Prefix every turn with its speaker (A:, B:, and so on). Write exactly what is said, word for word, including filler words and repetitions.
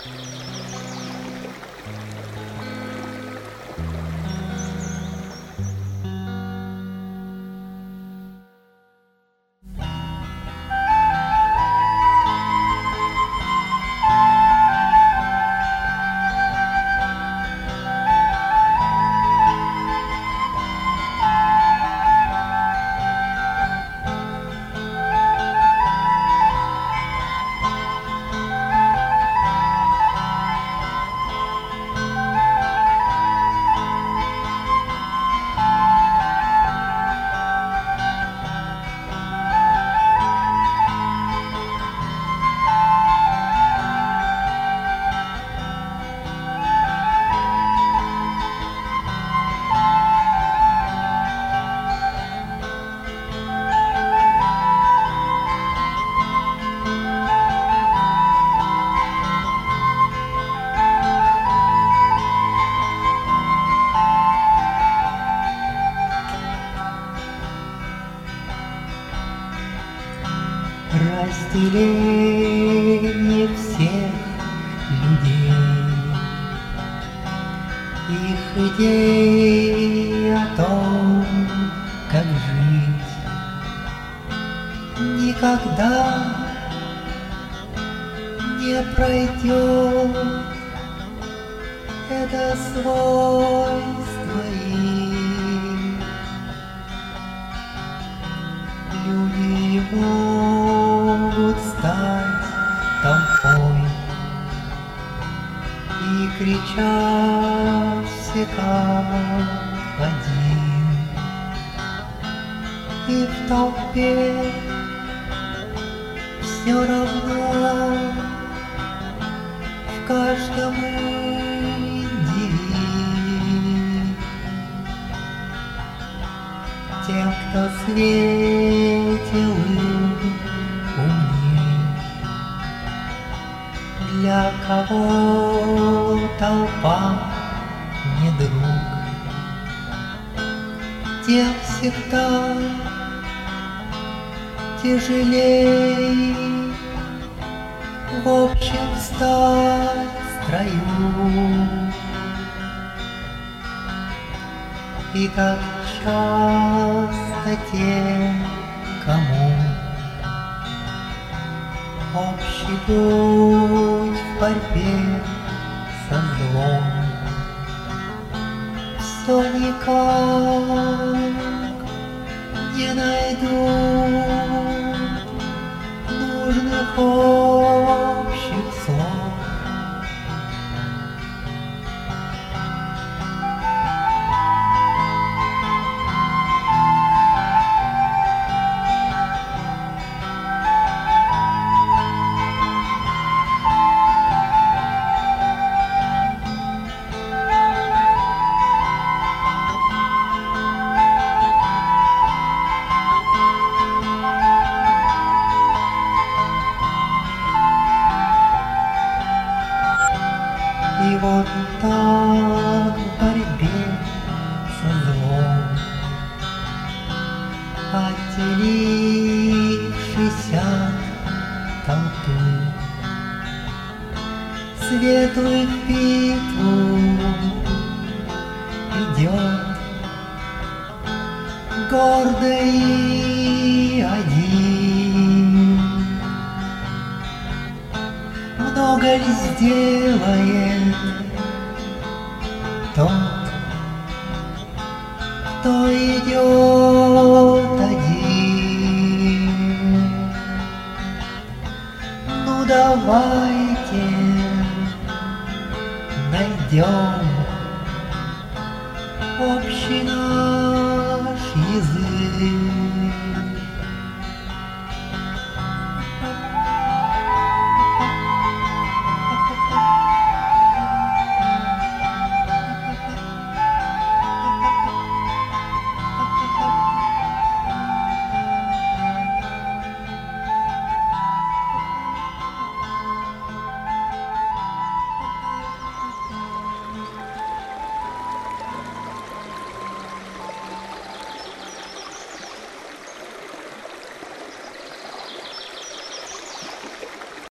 A: Разделение всех людей, их идей о том, как жить, никогда не пройдет. Это свойство их. Люди могут стать толпой и кричать все как один, и в толпе все равно в каждом индивид. Тем, кто светил умней, для кого толпа не друг, тем всегда тяжелей в общем стать строю. И как часто те, кому общий путь в борьбе со злом, все никак не найдут нужных общих слов. И вот так в борьбе со злом, отделившись от толпы, светлый в битву идет, гордый и один. Много ли сделает тот, кто идет один? Ну давайте найдем общий наш язык.